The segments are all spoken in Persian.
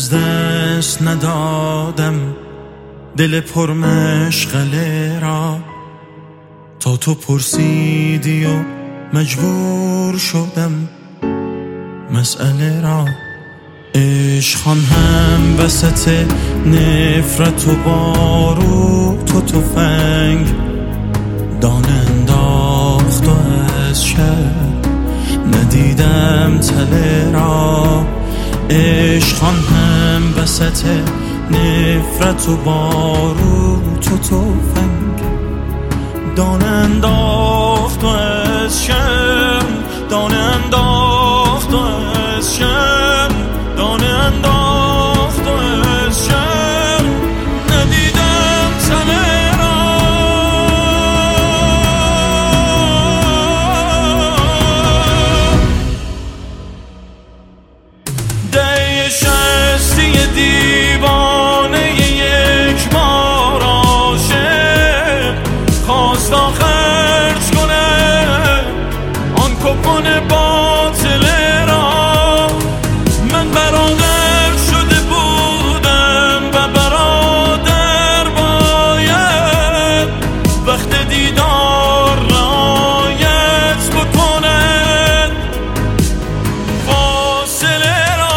از دست ندادم دل پرمشغله را، تا تو پرسیدی و مجبور شدم مسئله را. عشقان هم وسط نفرت و باروت و تفنگ دان انداخت و از شب ندیدم تله را. عشقان هم وسط نفرت و باروت و تفنگ دان انداخت و از شب، دان انداخت و از شب، دان انداخت و از شب ندیدم تله را. ده شستی دیوانه یک بار عاشق خواست خرج کنه آن کپون باطل را. من برادر شده بودم و برادر باید وقت دیدار رعایت بکند فاصله را.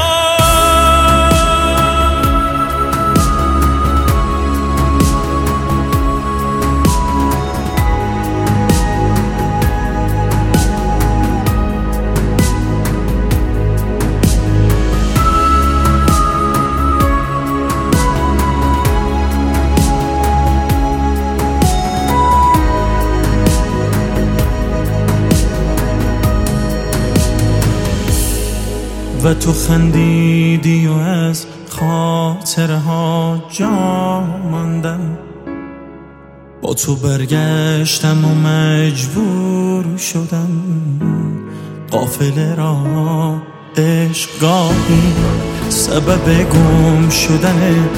و تو خندیدی و از خاطرها جا ماندم، با تو برگشتم و مجبور شدم قافله را. عشق گاهی سبب گم شدن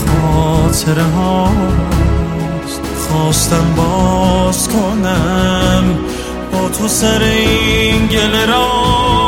خاطرهاست، خواستم باز کنم با تو سر این گله را.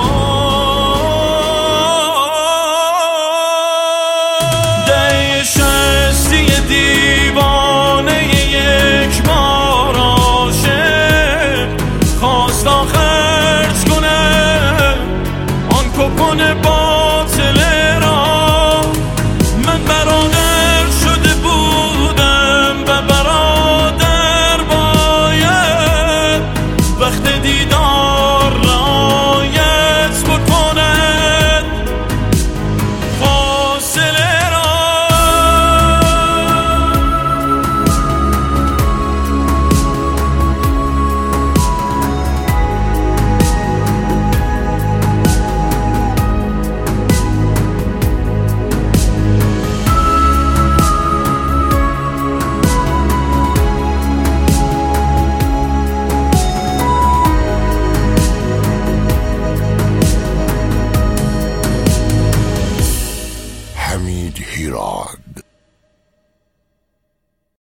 دیوانه یک بار عاشق خواست خرج کنه آن کپون باطل را. من برادر شده بودم و برادر باید وقت دیدار رعایت بکند فاصله را. حمید هیراد.